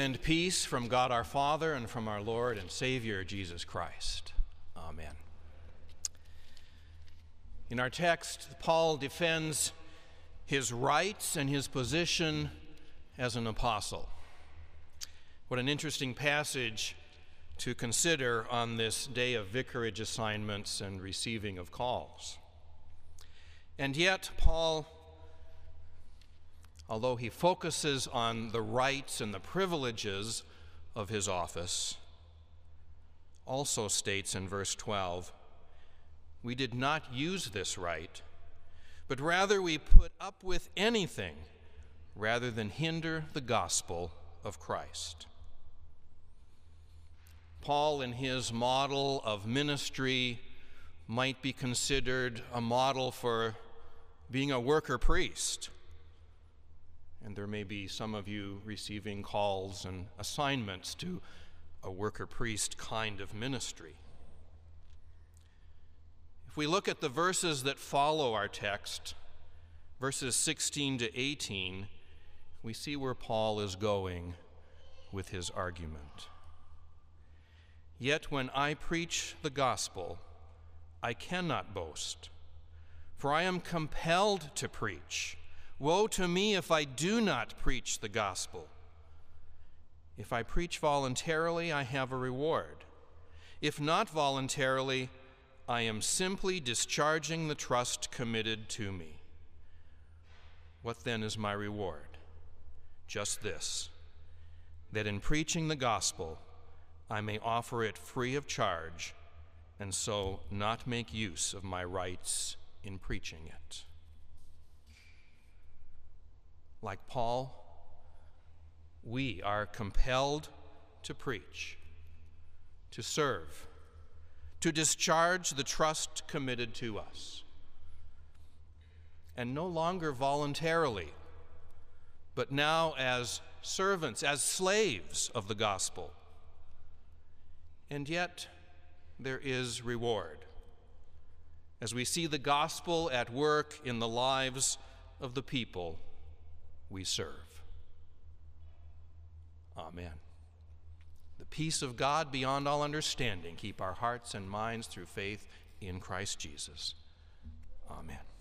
and peace from God our Father and from our Lord and Savior Jesus Christ. Amen. In our text, Paul defends his rights and his position as an apostle. What an interesting passage to consider on this day of vicarage assignments and receiving of calls. And yet, Paul, although he focuses on the rights and the privileges of his office, also states in verse 12, "We did not use this right, but rather we put up with anything rather than hinder the gospel of Christ." Paul, in his model of ministry, might be considered a model for being a worker priest. And there may be some of you receiving calls and assignments to a worker priest kind of ministry. If we look at the verses that follow our text, verses 16 to 18, we see where Paul is going with his argument. "Yet when I preach the gospel, I cannot boast, for I am compelled to preach. Woe to me if I do not preach the gospel. If I preach voluntarily, I have a reward. If not voluntarily, I am simply discharging the trust committed to me. What then is my reward? Just this, that in preaching the gospel, I may offer it free of charge, and so not make use of my rights in preaching it." Like Paul, we are compelled to preach, to serve, to discharge the trust committed to us. And no longer voluntarily, but now as servants, as slaves of the gospel. And yet, there is reward as we see the gospel at work in the lives of the people we serve. Amen. The peace of God beyond all understanding keep our hearts and minds through faith in Christ Jesus. Amen.